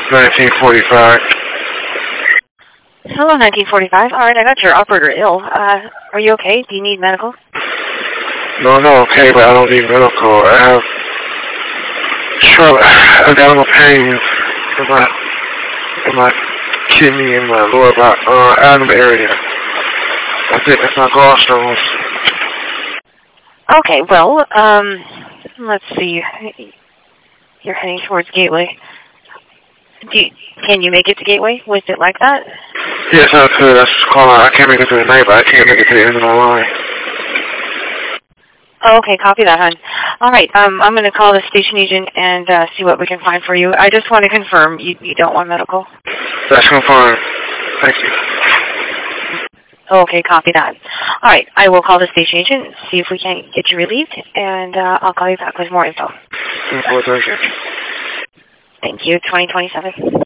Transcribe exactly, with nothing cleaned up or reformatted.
nineteen forty-five. Hello, nineteen forty-five. All right, I got your operator ill. Uh, are you okay? Do you need medical? No, I'm not okay, but I don't need medical. I have trouble, abdominal pain in my, in my kidney and my lower back, uh, abdomen area. I think that's my gallstones. Okay, well, um, let's see. You're heading towards Gateway. Do you, can you make it to Gateway? Was it like that? Yes, I could. I just call out. I can't make it to the night, but I can't make it to the end of my line. Oh, okay, copy that, hon. All right, um, I'm going to call the station agent and uh, see what we can find for you. I just want to confirm you, you don't want medical. That's confirmed. Thank you. Okay, copy that. All right, I will call the station agent, see if we can get you relieved, and uh, I'll call you back with more info. Thank you. Thank you, twenty twenty-seven.